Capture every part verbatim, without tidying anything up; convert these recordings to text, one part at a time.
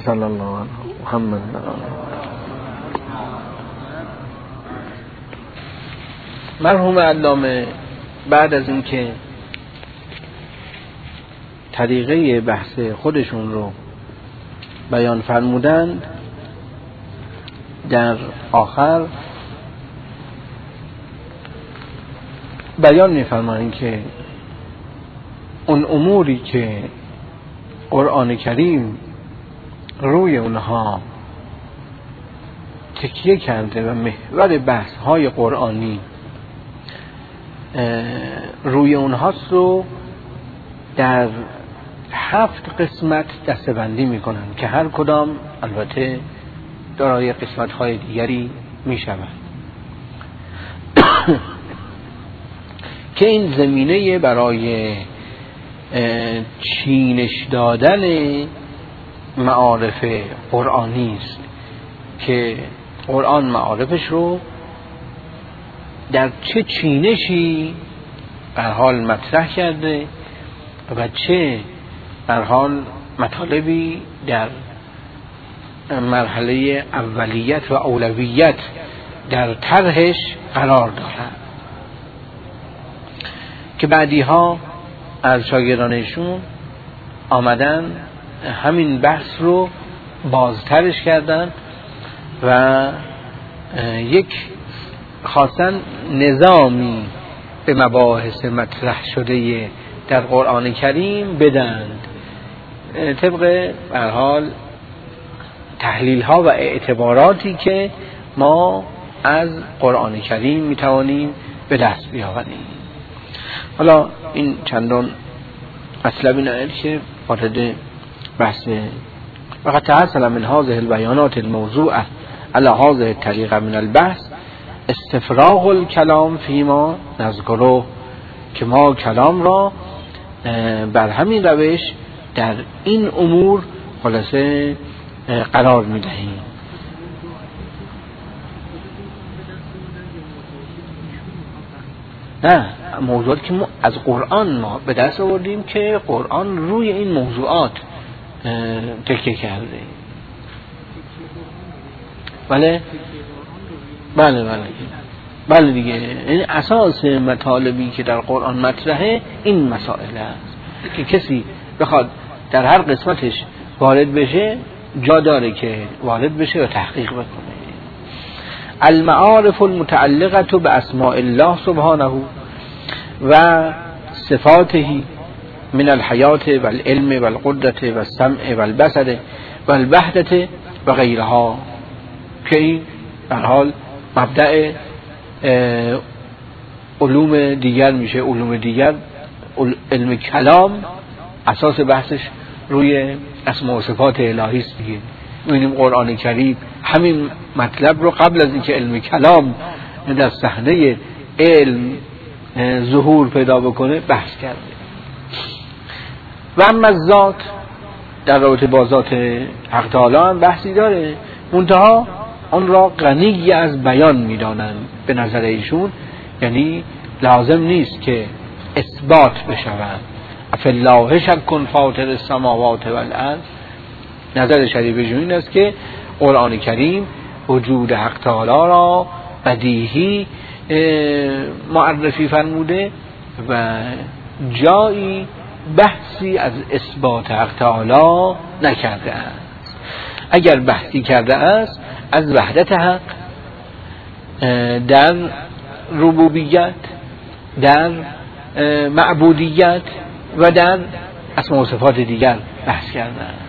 صلی الله علیه محمد. مرحوم علامه بعد از اینکه طریقه بحث خودشون رو بیان فرمودند، در آخر بیان می‌فرمایند که اون اموری که قرآن کریم روی اونها تکیه کرده و محور بحث‌های قرآنی روی اونهاست رو در هفت قسمت دسته‌بندی می‌کنن که هر کدام البته دارای قسمت‌های دیگری می‌شوند که این زمینه برای چینش دادن معارف قرآنی است که قرآن معارفش رو در چه چینشی در حال مطرح کرده و چه در حال مطالبی در مرحله اولیت و اولویت در طرحش قرار دارد که بعدی ها از شاگردانشون آمدن همین بحث رو بازترش کردن و یک خاصن نظامی به مباحث مطرح شده در قرآن کریم بدند طبق به هر حال تحلیل ها و اعتباراتی که ما از قرآن کریم میتوانیم به دست بیاوریم. حالا این چندان مطلبی نه که وارد بحث وقت تحصل من هذه البیانات الموضوعه على هذه الطریقه من البحث استفراغ الکلام فیما نذکره، که ما کلام را بر همین روش در این امور خلاصه قرار میدهیم. نه، موضوعات که ما از قرآن ما به دست آوردیم که قرآن روی این موضوعات تکیه کرده. بله بله بله بله دیگه، این اساس مطالبی که در قرآن مطرحه این مسائل است که کسی بخواد در هر قسمتش وارد بشه جا داره که وارد بشه و تحقیق بکنه. المعارف المتعلقه باسماء الله سبحانه و صفاته من الحیات والعلم والقدرة والسمع والبصر والوحدة و غیرها، که این در حال مبدأ علوم دیگر میشه. علوم دیگر، علم کلام اساس بحثش روی اسماء و صفات الهی است دیگه. می‌بینیم قرآن کریم همین مطلب رو قبل از اینکه علم کلام در صحنه علم ظهور پیدا بکنه بحث کرده. و اما ذات، در رابطه با ذات حق تعالی هم بحثی داره، منتها آن را غنی از بیان می‌دانند به نظر ایشون، یعنی لازم نیست که اثبات بشود. افالله شک فاطر السماوات والارض. نظر شریف ایشون این است که قرآن کریم وجود حق تعالی را بدیهی معرفی فرموده و جایی بحثی از اثبات حق تعالی نکرده است. اگر بحثی کرده است از وحدت حق در ربوبیت، در معبودیت و در اسماء و صفات دیگر بحث کرده است.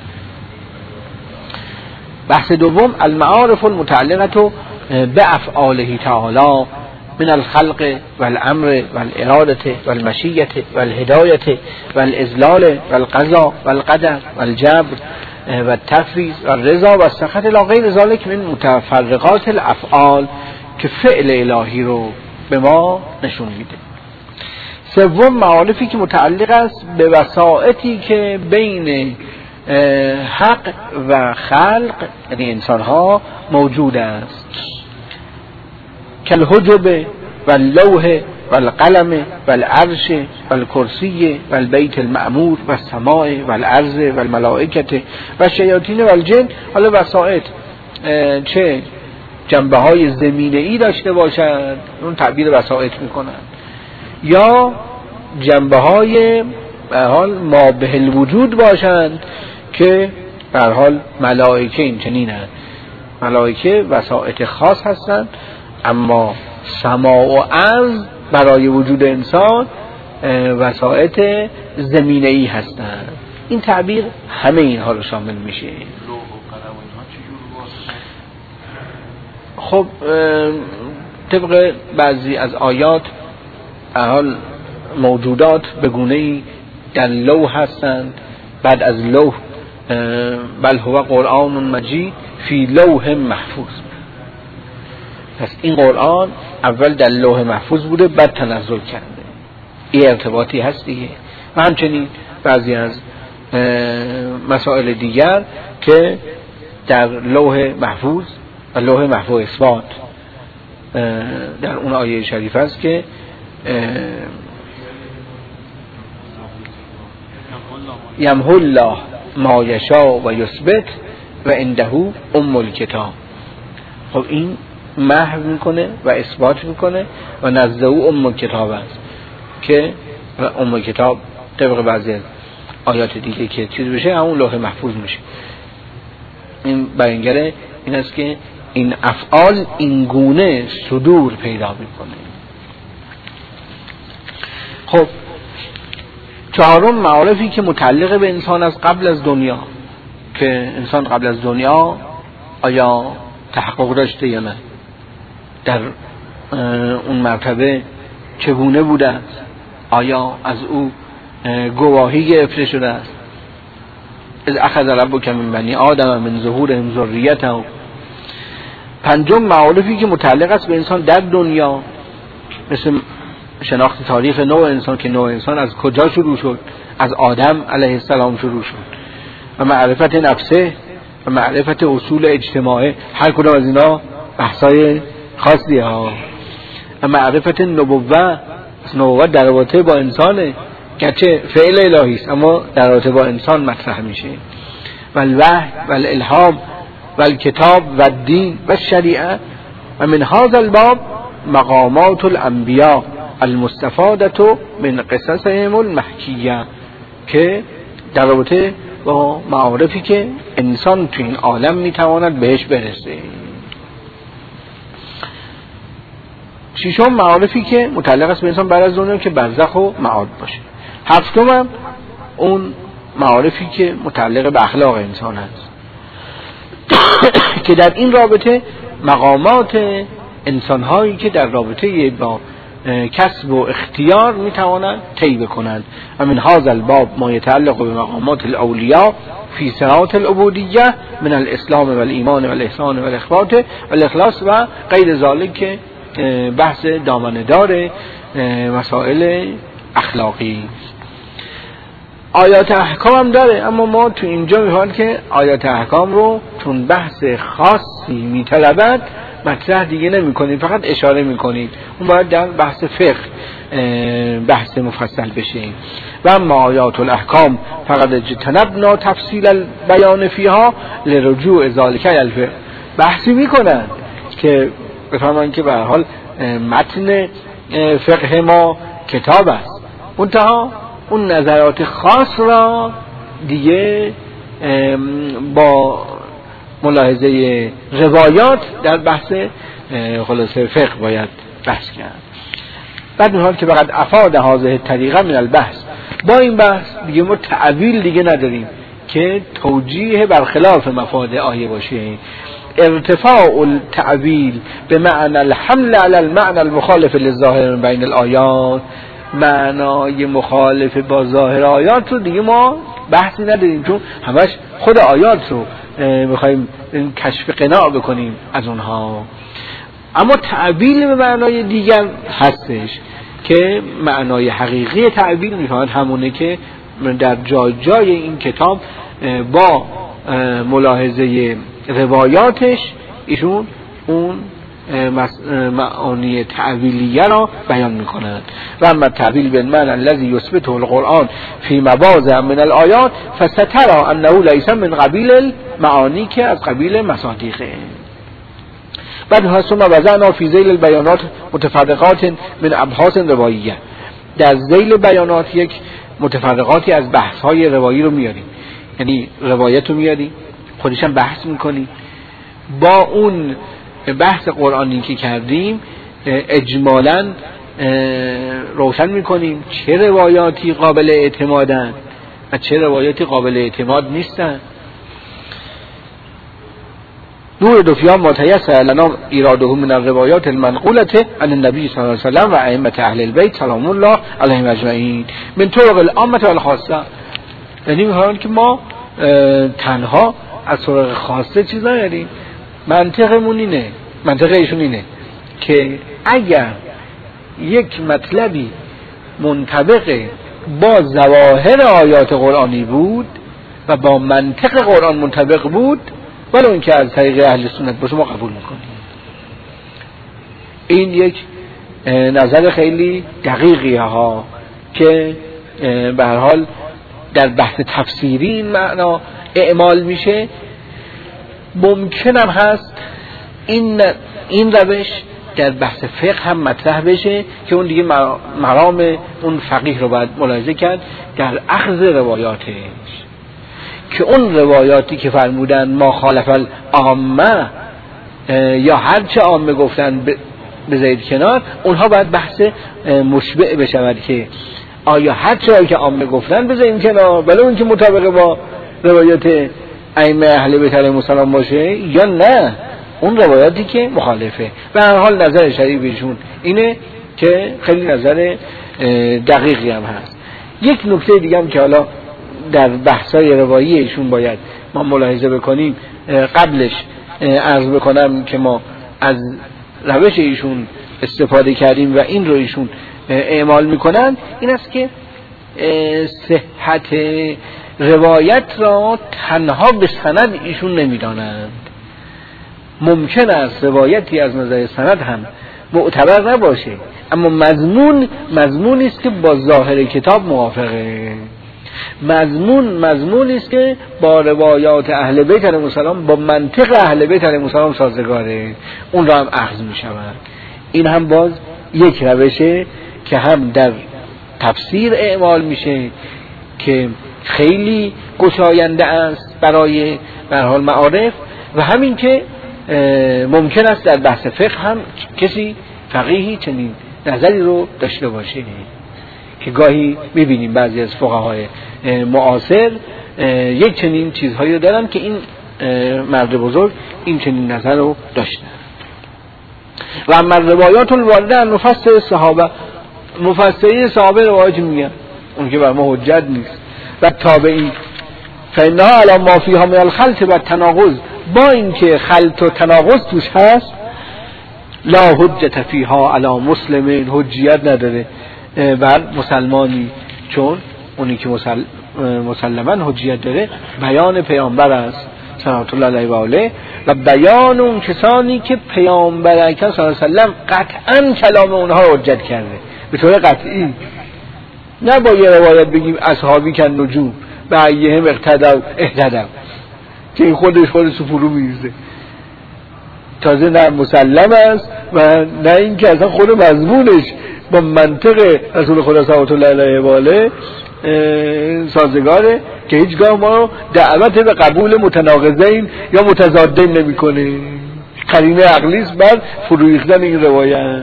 بحث دوم المعارف المتعلقه بافعاله تعالی من الخلق والامر والاراده والمشیه والهدایه والاذلال والقضاء والقدر والجبر والتفویض والرضا والسخط الى غیر ذلك من متفرقات الافعال، که فعل الهی رو به ما نشون میده. سوم معارفی که متعلق است به وسائطی که بین حق و خلق یعنی انسان ها موجود است، کالحجب و اللوح و و القلم و العرش و الکرسی و البیت المعمور و السماء و الارض و الملائکه و الشیاطین و الجن. حالا وسائط چه جنبه های زمینه ای داشته باشند، اون تعبیر وسائط میکنن، یا جنبه های به حال ما به الوجود باشند که به حال ملائکه این چنینند. ملائکه وسائط خاص هستند، اما سماع و ارض برای وجود انسان وسائط زمینه ای هستند. این تعبیر همه اینها رو شامل میشه. خب طبق بعضی از آیات حال موجودات به گونه‌ای در لوح هستند، بعد از لوح بل هو قرآن مجید فی لوح محفوظ. پس این قرآن اول در لوح محفوظ بوده بعد تنزل کرده. این ارتباطی هست دیگه. و همچنین بعضی از مسائل دیگر که در لوح محفوظ و لوح محفوظ اثبات در اون آیه شریف است که یمحو الله ما یشاء و یثبت و عنده ام الکتاب. خب این محو میکنه و اثبات میکنه و نزد او ام الکتاب است که ام الکتاب طبق بعضی از آیات دیگه که چیز بشه همون لوح محفوظ میشه. این بیانگر این است که این افعال این گونه صدور پیدا میکنه. خب چهارم معارفی که متعلق به انسان از قبل از دنیا، که انسان قبل از دنیا آیا تحقق داشته یا نه، در اون مرتبه چگونه بوده است، آیا از او گواهی گرفته شده است. اذ اخذ ربک من بنی آدم من ظهورهم ذریتهم. پنجم معارفی که متعلق است به انسان در دنیا، مثل شناخت تاریخ نوع انسان که نوع انسان از کجا شروع شد، از آدم علیه السلام شروع شد، و معرفت نفسه و معرفت اصول اجتماعی. هر کدام از اینا بحثای خاصی ها. و معرفت نبوت، نبوت در رابطه با انسانه، گرچه فعل الهی است اما در رابطه با انسان مطرح میشه. و الوحی و الالهام و الکتاب و الدین و الشریعه. و من هذا الباب مقامات الانبیاء المستفاده من قصصهم المحکیه، که در رابطه با معارفی که انسان تو این عالم میتواند بهش برسه. ششم معارفی که متعلق است به انسان بعد از دنیا که برزخ و معاد باشه. هفتم هم اون معارفی که متعلق به اخلاق انسان است که در این رابطه مقامات انسان‌هایی که در رابطه با کسب و اختیار میتوانند طی بکنند. و من هذا الباب ما يتعلق بمقامات الاولیاء فی صراط العبودیه من الاسلام و الایمان و الاحسان و الاخبات و الاخلاص و غیر ذلك، که بحث دامنه‌دار مسائل اخلاقی. آیات احکام هم داره، اما ما تو اینجا میخوایم که آیات احکام رو چون بحث خاصی میطلبد مطرح دیگه نمی کنید، فقط اشاره می کنید. اون باید در بحث فقه بحث مفصل بشه. و اما آیات الاحکام فقط اجتنبنا تفصیل البیان فیها لرجوع ذالک الفقه. بحثی می کنند که بفهمن که به هر حال متن فقه ما کتاب است، منتها اون نظرات خاص را دیگه با ملاحظه روایات در بحث خلاصه فقه باید بحث کرد. بعد می‌خواد که فقط افاد هذه طریقه من البحث، با این بحث دیگه ما تعویل دیگه نداریم که توجیه برخلاف مفاد آیه باشه. ارتفاع التعویل به معنی الحمل علی المعنى المخالف للظاهر بین الآیات، معنای مخالف با ظاهر آیات رو دیگه ما بحثی نداریم، چون همش خود آیات رو میخوایم کشف قناع بکنیم از اونها. اما تعبیل به معنای دیگر هستش که معنای حقیقی تعبیل میخواهد همونه که در جای جای این کتاب با ملاحظه روایاتش ایشون اون معانی تعویلیه را بیان میکنند. و اما تعویل بالمعنى الذي يثبته القرآن في مواضع من الآیات فسترى انه ليس من قبیل المعانی که از قبیل مصادیقه. بعد ثم وضعنا في ذیل البیانات متفرقات من ابحاث رواییه. در ذیل بیانات یک متفرقاتی از بحث های روایی رو میاریم، یعنی روایت رو میاریم خودش هم بحث میکنیم، با اون بحث قرآنی که کردیم اجمالاً روشن میکنیم چه روایاتی قابل اعتمادن و چه روایاتی قابل اعتماد نیستن. نور دوفیان ما تیسر لنا ایراده من الروایات المنقولة عن النبی صلی الله علیه وسلم و ائمة اهل البیت سلام الله علیهم اجمعین من طرق العامة والخاصة. یعنی می‌خوایم که ما تنها از طرق خاصه چیز نداریم. منطقمون اینه، منطق ایشون اینه که اگر یک مطلبی منطبق با ظواهر آیات قرآنی بود و با منطق قرآن منطبق بود، ولو این که از طریق اهل سنت باشه ما قبول میکنیم. این یک نظر خیلی دقیقیه ها که به هر حال در بحث تفسیری این معنا اعمال میشه. ممکن هم هست این این روش در بحث فقه هم مطرح بشه که اون دیگه مرام اون فقیه رو باید ملاحظه کرد در اخذ روایاتش، که اون روایاتی که فرمودن ما خالف العامه یا هر چه عامه گفتن بذارید کنار، اونها باید بحث مشبع بشود که آیا هر چه که عامه گفتن بذارید کنار بله اون که مطابق با روایات ائمه اهل بیت علیهم السلام باشه یا نه اون روایاتی که مخالفه. به هر حال نظر شریفشون اینه که خیلی نظر دقیقی هم هست. یک نکته دیگه هم که حالا در بحثای روایی ایشون باید ما ملاحظه بکنیم، قبلش عرض بکنم که ما از روش ایشون استفاده کردیم و این رو ایشون اعمال میکنن، این است که صحت روایت را تنها به سند ایشون نمیدانند. ممکن است روایتی از نظر سند هم معتبر نباشه، اما مضمون مضمونی است که با ظاهر کتاب موافقه، مضمون مضمونی است که با روایات اهل بیت علیهم السلام با منطق اهل بیت علیهم السلام سازگاره، اون را هم اخذ می شود. این هم باز یک روشه که هم در تفسیر اعمال میشه که خیلی گشاینده است برای به هر حال معارف، و همین که ممکن است در بحث فقه هم کسی فقیهی چنین نظری رو داشته باشه، که گاهی میبینیم بعضی از فقهای معاصر یک چنین چیزهایی رو دارن که این مرد بزرگ این چنین نظر رو داشتن. و اما روایات الوارده عن مفسر صحابه، مفسرین صحابه روایت میگن اون که بر ما حجت نیست، و تابعین فإنها علی ما فیها من الخلط و التناقض، با اینکه خلط و تناقض توش هست لا حجت فیها علی مسلمین، حجیت نداره بر مسلمانی، چون اونی که مسل... مسلمان حجیت داره بیان پیامبر است صلوات الله علیه و آله، و بیان اون کسانی که پیامبر اکرم صلی الله علیه و سلم قطعا کلام اونها رو حجت کرده به طور قطعی. نه با یه روایت بگیم اصحابی کن نجوم و ایهم اقتدوا اهتدوا که این خودش خودش فرو میریزه، تازه نه مسلم است و نه این که اصلا خود مضمونش با منطق رسول خدا صلوات الله علیه و آله سازگاره، که هیچگاه ما دعوت به قبول متناقضین یا متضادین نمی‌کنه. قرینه عقلی است بر فرو ریختن این روایت.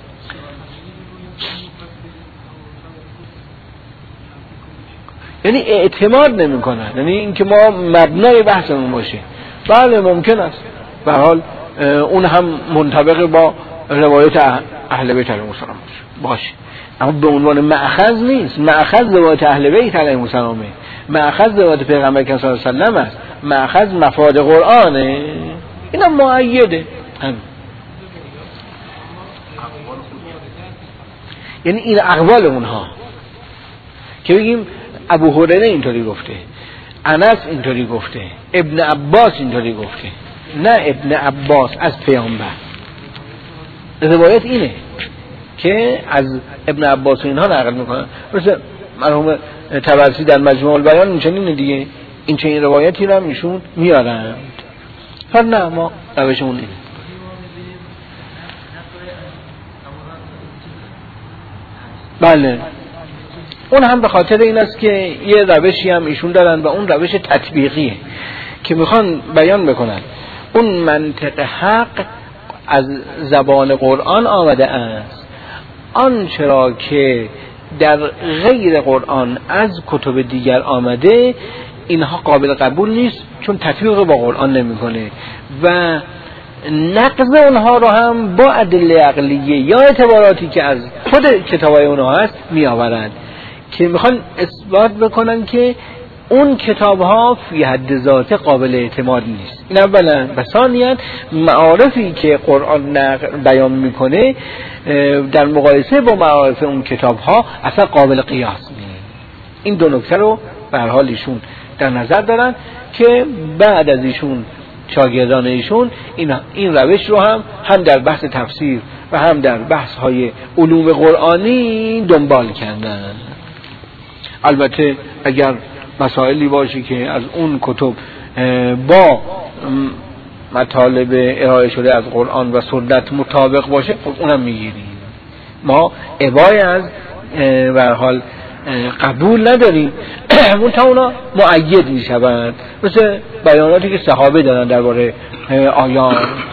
یعنی اعتماد نمی‌کنن، یعنی اینکه ما مبنای بحثمون باشه. بله ممکن است به هر حال اون هم منطبق با روایت اهل بیت علیهم السلام باشه، اما به عنوان مأخذ نیست. مأخذ روایت اهل بیت علیهم السلامه، مأخذ روایت پیغمبر اکرم صلی الله علیه و سلم است، مأخذ مفاد قرآنه، اینا مؤیده هم. یعنی این اقوال اونها که بگیم ابو هریره اینطوری گفته، انس اینطوری گفته، ابن عباس اینطوری گفته، نه ابن عباس از پیامبر، روایت اینه که از ابن عباس و اینها نقل میکنن، مثل مرحوم طبرسی در مجموع البیان این چنینه دیگه، این چنین روایتی رو هم ایشون میارن. پر نه ما روشمون اینه. بله اون هم به خاطر این است که یه روشی هم ایشون دارن و اون روش تطبیقیه که میخوان بیان بکنن اون منطق حق از زبان قرآن آمده است، آنچه را که در غیر قرآن از کتب دیگر آمده اینها قابل قبول نیست چون تطبیق با قرآن نمیکنه و نقض اونها رو هم با ادله عقلیه یا اعتباراتی که از خود کتابای اونها هست می آورند که میخوان اثبات بکنن که اون کتاب ها فی حد ذات قابل اعتماد نیست. این اولا. و ثانیاً معارفی که قرآن نقل بیان میکنه در مقایسه با معارف اون کتاب ها اصلا قابل قیاس نیست. این دو نکته رو به هر حال ایشون در نظر دارن که بعد از ایشون شاگردان ایشون این این روش رو هم هم در بحث تفسیر و هم در بحث های علوم قرآنی دنبال کردن. البته اگر مسائلی باشه که از اون کتب با مطالب ارائه شده از قرآن و سنت مطابق باشه خب اونم میگیریم. ما ابای از به هر حال قبول نداریم منتها اونا مؤید میشوند، مثل بیاناتی که صحابه دارن درباره آیات.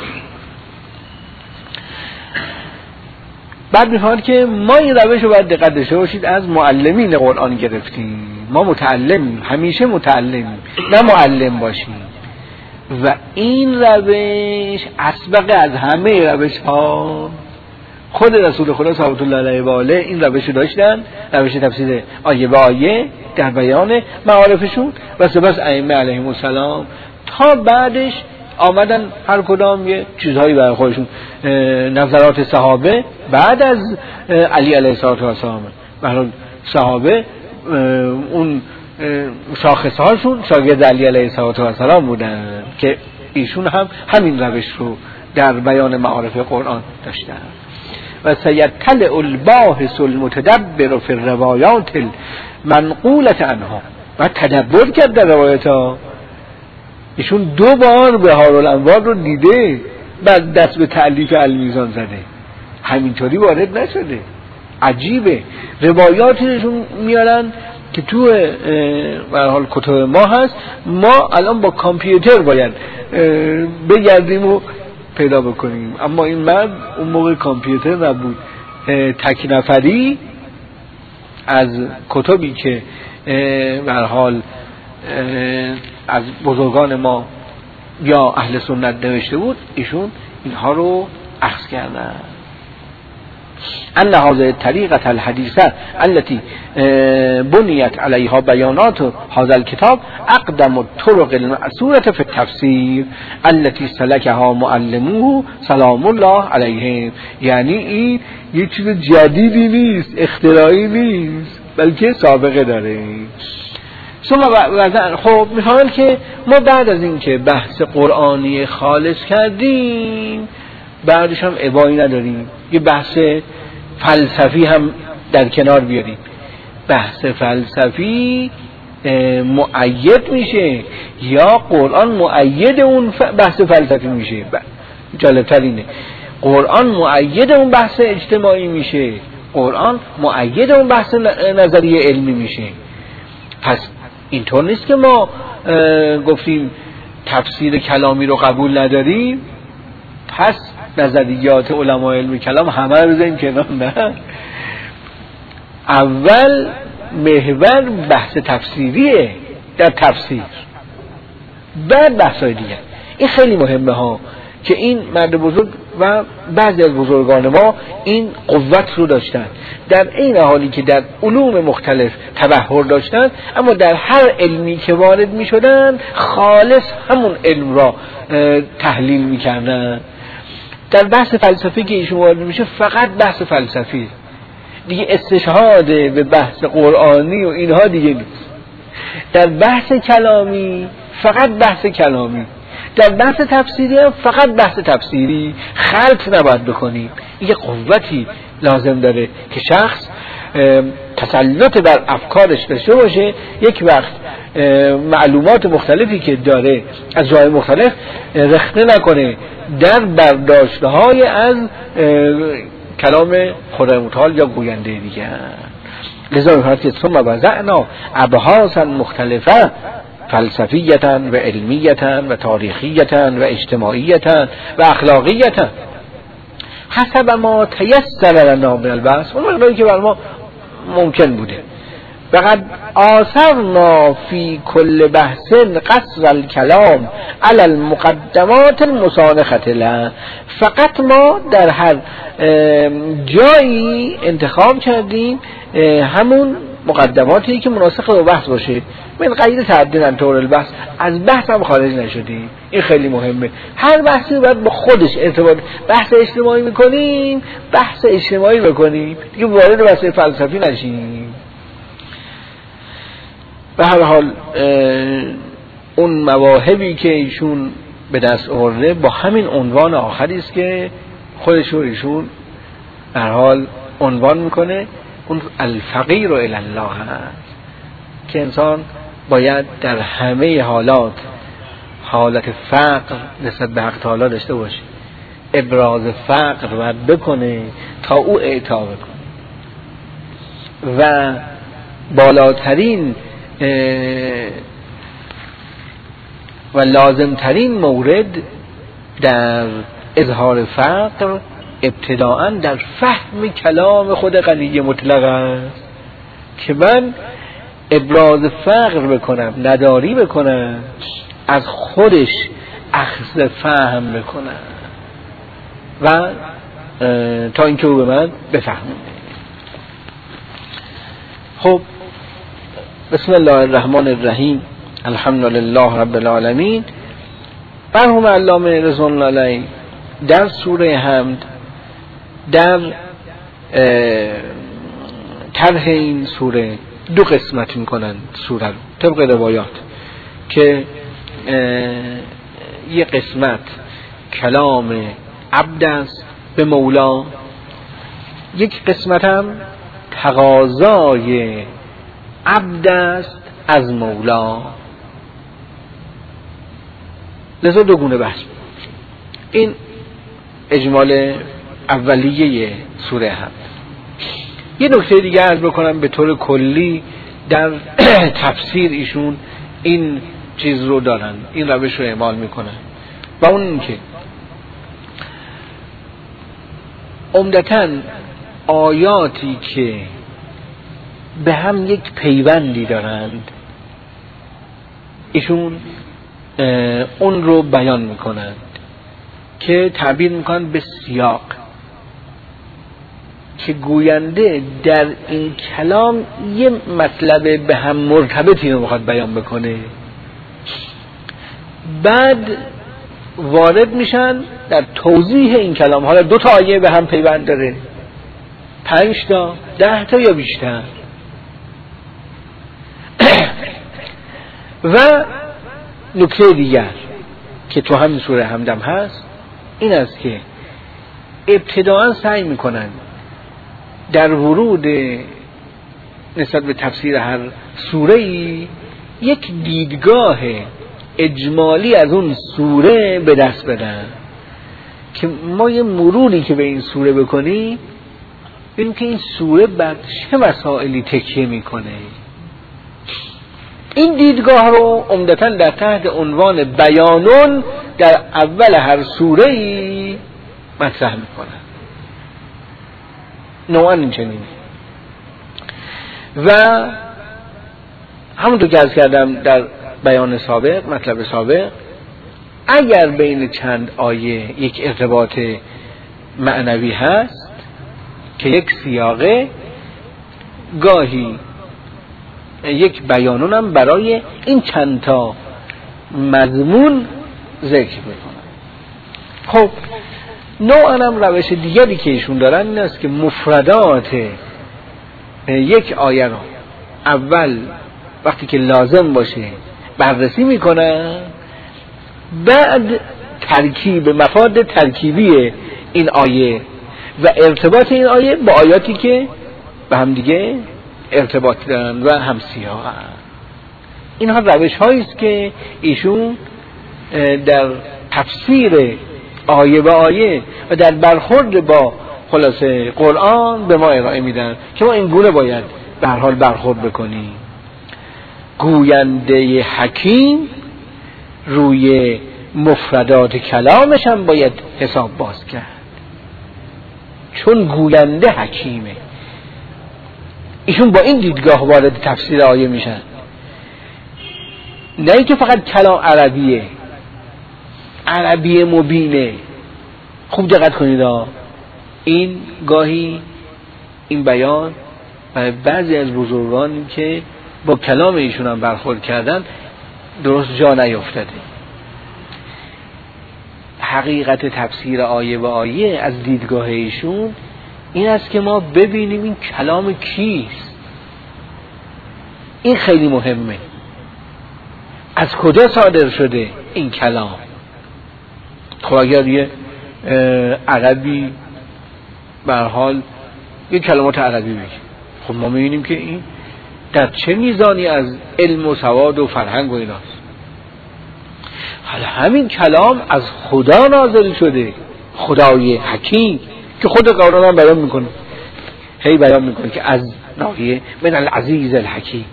بعد میفهمد که ما این روش رو باید دقت داشته باشید از معلمین قرآن گرفتیم. ما متعلمیم، همیشه متعلمیم، نه معلم باشیم و این روش اسبق از همه روش ها. خود رسول خدا صلی الله علیه و آله این روش داشتن، روش تفسیر آیه به آیه در بیان معارفشون و سپس ائمه علیهم السلام تا بعدش آمدن هر کدام یه چیزهایی برای خودشون. نظرات صحابه بعد از علی علیه السلام، برای صحابه اون شاخص هاشون شاگرد علی علیه السلام بودن که ایشون هم همین روش رو در بیان معارف قرآن داشتن. و سیطلع الباحث المتدبر فی الروایات المنقولة عنها و تدبر کرد در روایت ها. ایشون دو بار بهار الانوار رو دیده بعد دست به تألیف المیزان زده، همینطوری وارد نشده. عجیبه. روایاتشون میارن که تو به هر حال کتب ما هست، ما الان با کامپیوتر باید بگردیم و پیدا بکنیم، اما این مرد اون موقع کامپیوتر نبود، تک نفری از کتبی که به هر حال از بزرگان ما یا اهل سنت نوشته بود ایشون اینها رو اخذ کردن. ان هذه الطریقه الحدیثه التي بنیت علیها بیانات هذا الكتاب اقدم الطرق المأثوره في التفسیر التي سلكها معلموه سلام الله علیهم. یعنی این یک چیز جدیدی نیست، اختراعی نیست، بلکه سابقه داره. خب میخوام که ما بعد از این که بحث قرآنی خالص کردیم بعدش هم ابایی نداریم یه بحث فلسفی هم در کنار بیاریم. بحث فلسفی مؤید میشه یا قرآن مؤید اون بحث فلسفی میشه. جالبتر اینه قرآن مؤید اون بحث اجتماعی میشه، قرآن مؤید اون بحث نظریه علمی میشه. پس اینطور نیست که ما گفتیم تفسیر کلامی رو قبول نداریم پس نظریات علماء علم کلام همه رو بذاریم کنار. نه، اول محور بحث تفسیریه در تفسیر، بعد بحثای دیگه. این خیلی مهمه ها که این مرد بزرگ و بعضی از بزرگان ما این قوت رو داشتن، در این حالی که در علوم مختلف تبحر داشتن اما در هر علمی که وارد می شدن خالص همون علم را تحلیل می کردن. در بحث فلسفی که ایشون وارد میشه فقط بحث فلسفی دیگه، استشهاد به بحث قرآنی و اینها دیگه نیست. در بحث کلامی فقط بحث کلامی، در بحث تفسیری هم فقط بحث تفسیری، خلط نباید بکنیم. یه قوتی لازم داره که شخص تسلط بر افکارش داشته باشه، یک وقت معلومات مختلفی که داره از جای مختلف رخنه نکنه در برداشتهای از کلام خدای متعال یا گوینده دیگه. لذا می‌فرماید که ثم وضعنا ابحاثا مختلفه فلسفیتا و علمیتا و تاریخیتا و اجتماعیتا و اخلاقیتا حسب ما تیسر لنا من البحث، اون مقداری که بر ما ممکن بوده. فقد آثرنا فی کل بحث قصر الکلام علی المقدمات المسانخة له، فقط ما در هر جایی انتخاب کردیم همون مقدماتی که مناسب با بحث باشه، من غیر تعدد عن طور البحث، از بحث هم خارج نشدیم. این خیلی مهمه. هر بحثی باید با خودش ارتباط، بحث اجتماعی میکنیم بحث اجتماعی بکنیم دیگه، وارد بحث فلسفی نشیم. به هر حال اون مواهبی که ایشون به دست آورده با همین عنوان آخری است که خودشون ایشون به هر حال عنوان میکنه، اون الفقیر و الی الله هست که انسان باید در همه حالات حالت فقر نسبت به حق تعالی داشته باشه، ابراز فقر باید بکنه تا او اعطا بکنه و بالاترین و لازمترین مورد در اظهار فقر ابتداءً در فهم کلام خود غنی مطلق است که من ابراز فقر بکنم، نداری بکنم، از خودش اخذ فهم بکنم و تا اینکه او به من بفهمه. خب بسم الله الرحمن الرحیم، الحمد لله رب العالمین. مرحوم علامه رضوان الله علیه در سوره حمد در طرح این سوره دو قسمت میکنن سوره رو طبق روایات، که یک قسمت کلام عبد است به مولا، یک قسمت هم تقاضای عبد است از مولا. لذا دو گونه بحث. این اجمال اولیه سوره هم. یه نکته دیگه عرض بکنم به طور کلی در تفسیر ایشون این چیز رو دارن، این روش رو اعمال میکنن، و اون این که عمدتاً آیاتی که به هم یک پیوندی دارند ایشون اون رو بیان میکنند که تعبیر میکنند به سیاق، که گوینده در این کلام یه مطلب به هم مرتبطی رو میخواد بیان بکنه، بعد وارد میشن در توضیح این کلام. حالا دو تا آیه به هم پیوند داره، پنج تا، ده تا یا بیشتر. و نکته دیگر که تو همین سوره همدم هست این است که ابتداءً سعی میکنن در ورود نسبت به تفسیر هر سوره‌ای یک دیدگاه اجمالی از اون سوره به دست بدن که ما یه مروری که به این سوره بکنیم ببینیم که این سوره بر چه مسائلی تکیه میکنه. این دیدگاه رو عمدتاً در تحت عنوان بیانون در اول هر سوره‌ای مطرح میکنن. نوعاً این چنینه. و همونطور که عرض کردم در بیان سابق، مطلب سابق، اگر بین چند آیه یک ارتباط معنوی هست که یک سیاقه، گاهی یک بیانونم برای این چند تا مضمون ذکر میکنن. خب نوعاً هم روش دیگری که ایشون دارن این است که مفردات یک آیه رو اول وقتی که لازم باشه بررسی میکنن، بعد ترکیب مفاد ترکیبی این آیه و ارتباط این آیه با آیاتی که به هم دیگه ارتباط دارن و همسیاق. اینها روش هایی است که ایشون در تفسیر آیه به آیه و در برخورد با خلاصه قرآن به ما ارائه میدن که ما این گونه باید به هر حال برخورد بکنیم. گوینده حکیم روی مفردات کلامش هم باید حساب باز کرد، چون گوینده حکیمه. ایشون با این دیدگاه وارد تفسیر آیه میشن، نه اینکه فقط کلام عربیه، عربی مبینه. خوب دقت کنید ها، این گاهی این بیان برای بعضی از بزرگان که با کلام ایشون هم برخورد کردن درست جا نیفتده. حقیقت تفسیر آیه و آیه از دیدگاه ایشون این است که ما ببینیم این کلام کیست. این خیلی مهمه، از کجا صادر شده این کلام. خب اگر یه عربی به هر حال یه کلمات عربی بگه، خب ما می‌بینیم که این در چه میزانی از علم و سواد و فرهنگ و ایناست. حالا همین کلام از خدا نازل شده، خدای حکیم که خود قرآن هم بیان میکنه، هی بیان میکنه که از ناحیه من العزیز الحکیم.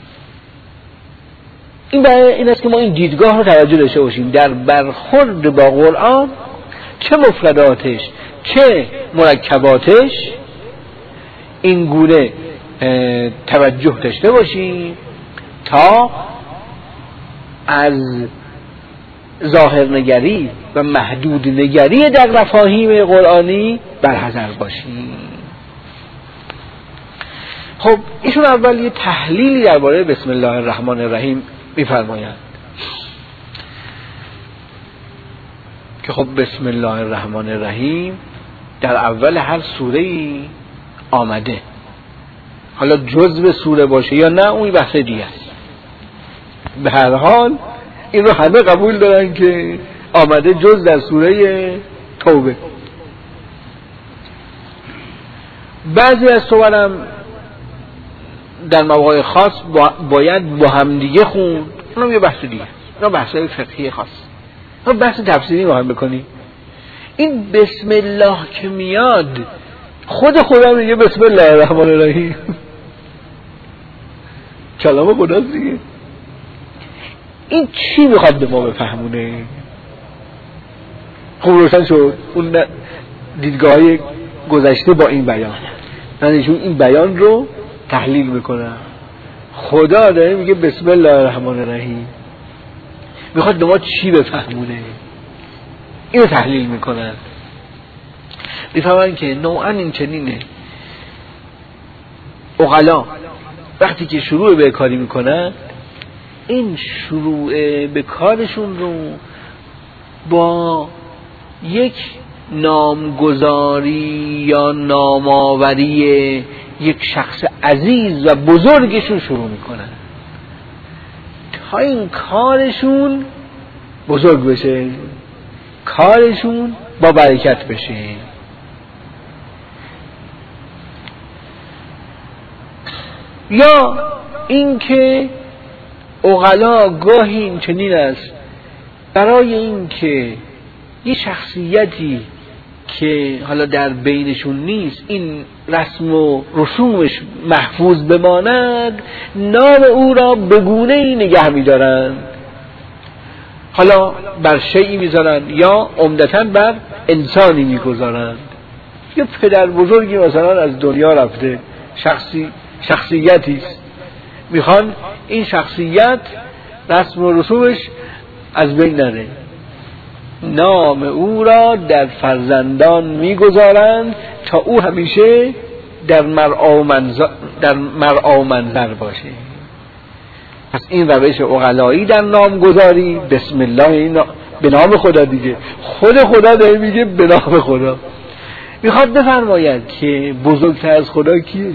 این برای این است که ما این دیدگاه رو توجه داشته باشیم در برخورد با قرآن، چه مفرداتش چه مرکباتش این گونه توجه داشته باشیم تا از ظاهر نگری و محدود نگری در مفاهیم قرآنی برحذر باشیم. خب ایشون اول یه تحلیلی درباره بسم الله الرحمن الرحیم میفرمایند که خب بسم الله الرحمن الرحیم در اول هر سوره‌ای آمده، حالا جزء سوره باشه یا نه اون بحث دیگه است. به هر حال این رو همه قبول دارن که آمده جز در سوره توبه. بعضی از سور هم در مواقع خاص باید با هم دیگه خوند، اونم یه بحث دیگه، اونم بحثای فقهی خاص. اون بحث تفسیری ما هم بکنی. این بسم الله که میاد خود خدا میگه بسم الله الرحمن الرحیم، کلام خداست دیگه. این چی میخواد به ما بفهمونه؟ خوب روشن شد اون دیدگاه گذشته با این بیان. من ایشون این بیان رو تحلیل میکنم. خدا داره میگه بسم الله الرحمن الرحیم، میخواد به ما چی بفهمونه؟ اینو تحلیل میکنن. میفهمن که نوعا این چنینه، عقلا وقتی که شروع به کاری میکنن این شروع به کارشون رو با یک نامگذاری یا نامآوری یک شخص عزیز و بزرگشون شروع میکنن تا این کارشون بزرگ بشه، کارشون با برکت بشه. یا اینکه عقلا گاهی این چنین است، برای اینکه یه شخصیتی که حالا در بینشون نیست این رسم و رسومش محفوظ بماند، نام او را به گونه‌ای نگه می‌دارند، حالا بر شیئی می‌ذارند یا عمدتاً بر انسانی می‌گذارند. یه پدر بزرگی مثلا از دنیا رفته، شخصی شخصیتی است، میخوان این شخصیت رسم و رسومش از بین نره، نام او را در فرزندان میگذارند تا او همیشه در مرعا منظر, در مرعا منظر باشه. پس این روش عقلایی در نامگذاری، بسم الله، این به نام خدا دیگه، خود خدا داره میگه به نام خدا. میخواد بفرماید که بزرگتر از خدا کیه؟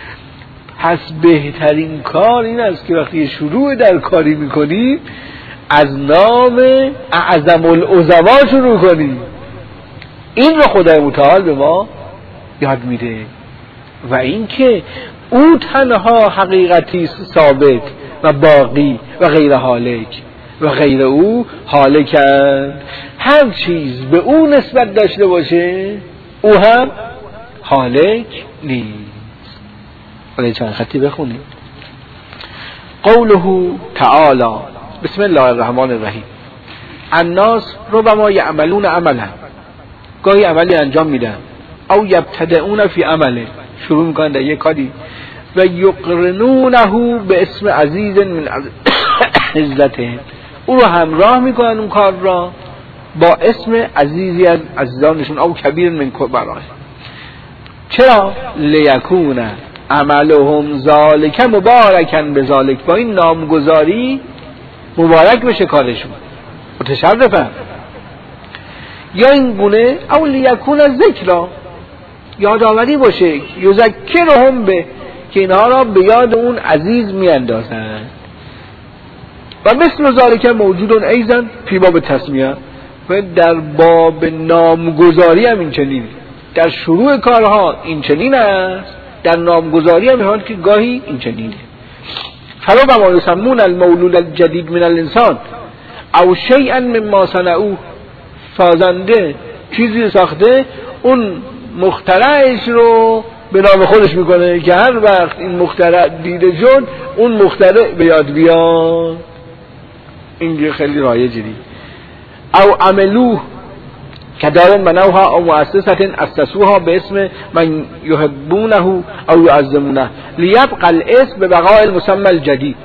پس بهترین کار این است که وقتی شروع در کاری میکنی از نام اعظم العظما شروع کنی. این رو خدای متعال به ما یاد میده و این که او تنها حقیقتی ثابت و باقی و غیر هالک و غیر او هالکند. هر چیز به او نسبت داشته باشه او هم هالک نیست. ولی چند خطی بخونیم. قوله تعالی بسم الله الرحمن الرحیم الناس ربما یعملون عملا، گاهی عملی انجام میدن، او یبتدئون فی عمله، شروع میکنن در یک کاری، و یقرنونه به اسم عزیز من عزته، او رو همراه میکنن اون کار را با اسم عزیزی از عزیزانشون، او کبیر من کبراه. چرا؟ لیکون عملهم ذالک مبارکن بذالک، با این نامگذاری مبارک بشه کارشون، متشرفن. یا این گونه او لیکون ذکرا، یادآوری باشه، یذکرهم به، که اینها را به یاد اون عزیز میاندازن. و مثل ذالک موجودون ایضا فی باب تسمیه، و در باب نامگذاری هم این چنینه، در شروع کارها این چنین است، در نامگذاری هم حال که گاهی این چنینه. فربما یسمون المولود الجدید من الانسان او شیئا مما صنعوا، سازنده چیزی ساخته اون مخترعش رو به نام خودش میکنه که هر وقت این مخترع دیده شد اون مخترع به یاد بیاد. این خیلی رایجه دی. او عملوه کدارن بنوها او مؤسسة اسسوها به اسم من یحبونه او یعظمونه لیبقى الاسم به بقاء المسمى الجدید،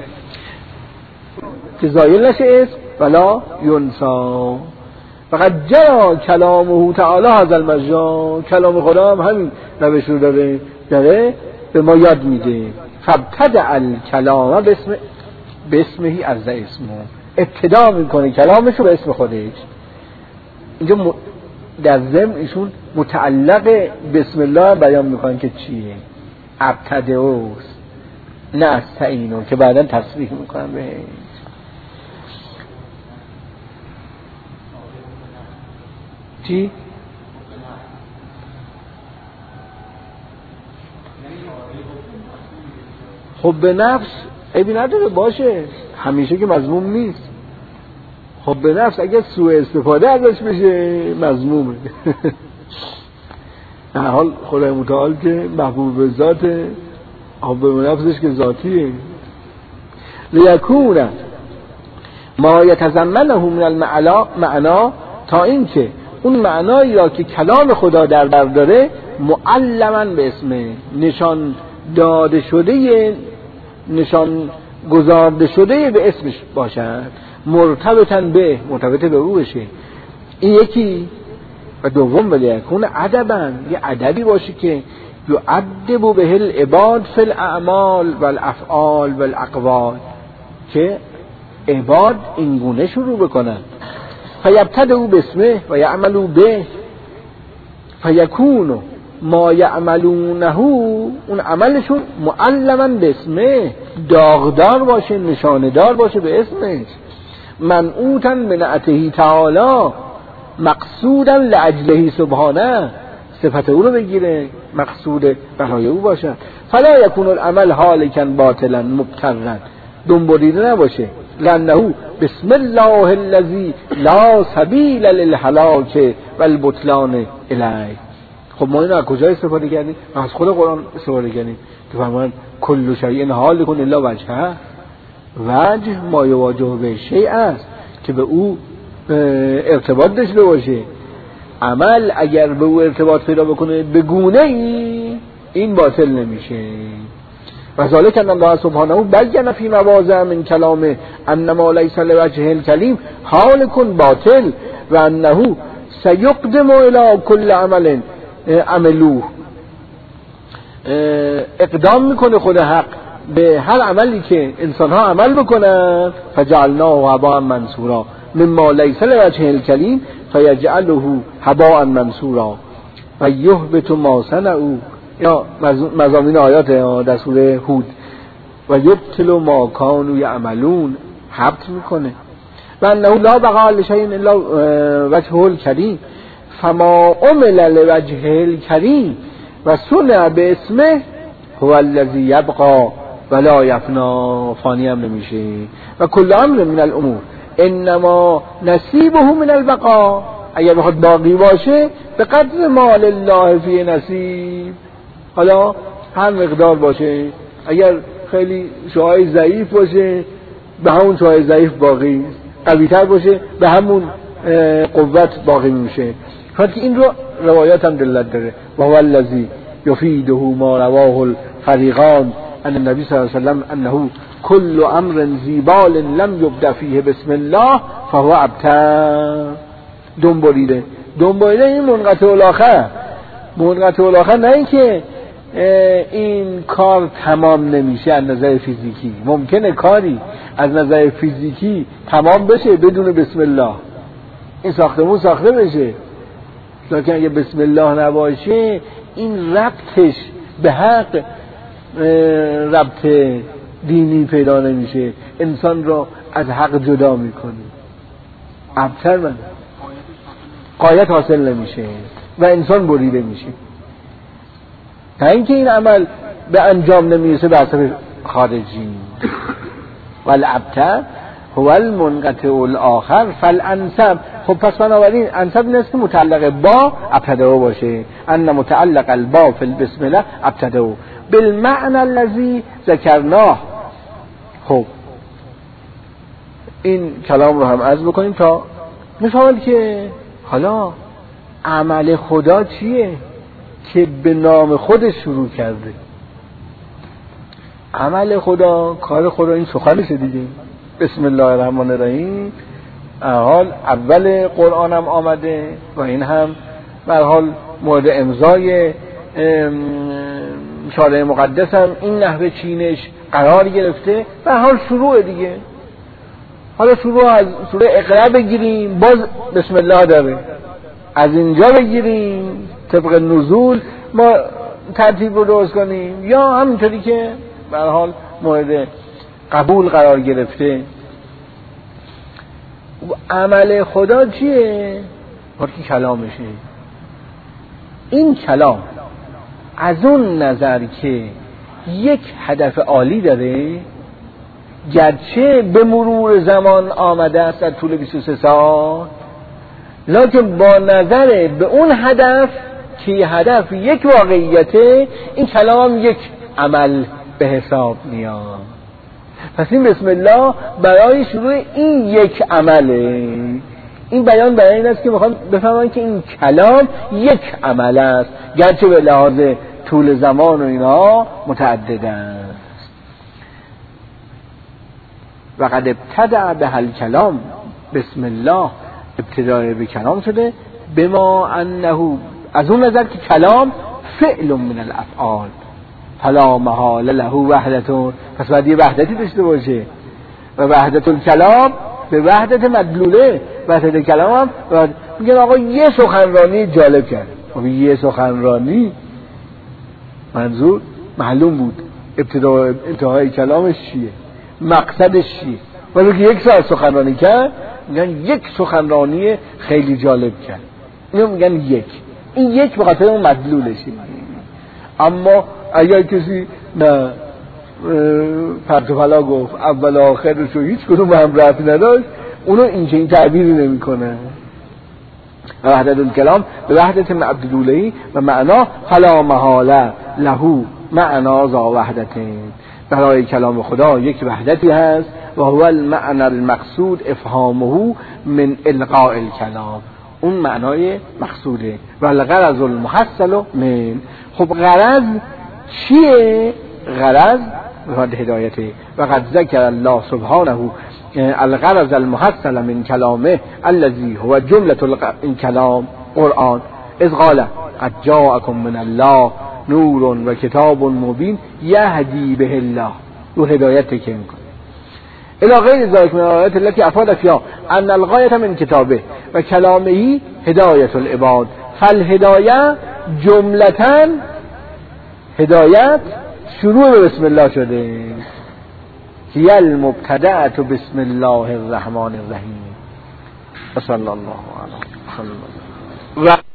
که زایل نشه اسم ولا ینسا. فقط جا کلامه تعالی هذا المجرا، کلام خدا هم همین روش رو داره داره به ما یاد میده. فابتدع الکلام باسم باسمه عز اسمه، ابتدا میکنه کلامشو به اسم خودش. اینجا در ضمن ایشون متعلق بسم الله بیان میکنن که چیه، ابتدعوست نه استعینو، که بعدا تصریح میکنن به چی؟ خب به نفس عیبی نداره، باشه، همیشه که مذموم نیست. خب به نفس اگر سوء استفاده ازش بشه مذمومه. در حال خدای متعال که محبوب به ذاته، خب به نفسش که ذاتیه. لیکونه ما یتضمنه من المعنا، تا این که اون معنایی را که کلام خدا در بر داره معلما به اسمه، نشان داده شده، نشان گذارده شده به اسمش باشد، مرتبطاً به، مرتبط به او بشه. این یکی. و دوم بله یکون ادباً، یه ادبی باشه که یعدب به العباد فی الاعمال والافعال والاقوال، که عباد این گونه شروع بکنن. فیبتدئوا باسمه و یعملوا به فیکون ما یعملونه، اون عملشون معلما باسمه، داغدار باشه، نشاندار باشه به اسمش، منعوتا بنعته تعالی، مقصودا لاجله سبحانه، صفت او رو بگیره، مقصود برای او باشه. فلا یکون العمل هالکا باطلا مبتغا، دنبالیده نباشه، لانه بسم الله الذی لا سبیل للهلاک والبطلان الیه. خب ما اینو از کجا استفاده کردیم؟ از خود قرآن استفاده کردیم که فرمان کل شیء هالک الا وجهه، وجه ما یواجه به شیء است که به او ارتباط داشته باشه. عمل اگر به او ارتباط پیدا بکنه به گونه ای، این باطل نمیشه. و ذالک ان الله سبحانه بیان فی مواضع من کلامه انما لیس لوجه الکلیم هالک باطل و انه سیقدم الی کل عمل عملوه، اقدام میکنه خود حق به هر عملی که انسان ها عمل بکنن، فجعلناه هباء منثورا مما لیس لوجه الکلیم فیجعله هباء منثورا و یهبط ما صنعوا، یا مضامین آیات در سوره هود، و یبطل ما کانوا یعملون، حبط میکنه. و انه لا بقاء لشیء الا وجهه الکریم فما عمل لوجهه الکریم و صنع باسمه هو الذی یبقى ولا یفنا، فانی هم نمیشه. و کل امر من الامور انما نصیبه من البقاء، اگر بخواد باقی باشه به قدر مال الله فی نصیب، حالا هم مقدار باشه، اگر خیلی شعاع ضعیف باشه به همون شعاع ضعیف باقی، قوی تر باشه به همون قوت باقی میشه. خاطر این رو روایات هم دلالت داره. و هو الذی یفیده ما رواه الفریقان ان النبی صلی الله علیه و سلم انه کل امر زیبال لم یبدأ فیه بسم الله فهو ابتر. دنبالیده دنبالیده این منقطع الاخر، منقطع الاخر، نه اینکه این کار تمام نمیشه از نظر فیزیکی. ممکنه کاری از نظر فیزیکی تمام بشه بدون بسم الله، این ساختمون ساخته بشه، لکن اگه بسم الله نباشه این ربطش به حق ربط دینی پیدا نمیشه، انسان رو از حق جدا میکنه، ابتر من غایت حاصل نمیشه و انسان بریده میشه. تا اینکه این عمل به انجام نمیرسه به اثر خارجی. والابتر هو المنقطع الاخر فالانسب. خب پس بنابراین انسب این است که متعلق با ابتداء باشه، ان متعلق البا فی البسم الله ابتداء بالمعنى الذي ذکرناه. خب این کلام رو هم عرض بکنیم تا میفهمید که حالا عمل خدا چیه که به نام خودش شروع کرده. عمل خدا، کار خدا این سخنشه دیگه. بسم الله الرحمن الرحیم حال اول قرآن هم آمده و این هم به حال مورد امضای شارع مقدس هم این نحوه چینش قرار گرفته و حال شروع دیگه. حالا شروع از سوره اقرا بگیریم باز بسم الله داره، از اینجا بگیریم طبق نزول ما ترتیب رو درست کنیم، یا همینطوری که به هر حال مورد قبول قرار گرفته. عمل خدا چیه؟ وقتی کلامشه. این کلام از اون نظر که یک هدف عالی داره، گرچه به مرور زمان آمده است در طول بیست و سه سال، لکن با نظر به اون هدف که هدف یک واقعیته، این کلام یک عمل به حساب میاد. پس این بسم الله برای شروع این یک عمله. این بیان برای این است که میخوام بفهمن که این کلام یک عمل است، گرچه به لحاظ طول زمان و اینا متعدد است. و قد ابتدع به الکلام، بسم الله ابتدای به کلام شده، بما انه، از اون نظر که کلام فعل من الافعال فلا محال له وحدتون، پس باید یه وحدتی داشته باشه و وحدت الکلام به وحدت مدلوله. وحدت کلام هم میگن آقا یه سخنرانی جالب کرد، خب یه سخنرانی منظور معلوم بود ابتدا انتهای کلامش چیه، مقصدش چیه. ولی که یک ساعت سخنرانی کرد میگن یک سخنرانی خیلی جالب کرد، اینو میگن یک. این یک به خاطر اون مدلولشه. اما اگر کسی نه پرت و پلا گفت اول آخرش و هیچ کدوم هم رفت نداشت، اونو اینجا این تعبیری نمی کنه. وحدت الکلام به وحدت مدلولهی و معنا فلا محاله له معنا ذا وحدتین. برای کلام خدا یک وحدتی هست و هو المعنى المقصود افهامه من القاء الکلام، اون معنای مقصوده. و الغرض المحصل من، خب غرض چیه؟ غرض بخواد هدایته. و قد ذکر الله سبحانه الغرض المحصل من کلامه الذي هو جملة این کلام قرآن، اذ قال قد جاءكم من الله نور و کتاب مبین یهدی به الله، او هدایت که میکنه. الى غیر ذلك من آیات التي افاد فيها ان الغایة من کتابه و کلامه هدایت العباد. فالهدایه جملتاً، هدایت شروع به بسم الله شده، هی المبتدأة بسم الله الرحمن الرحیم. صلی الله علیه و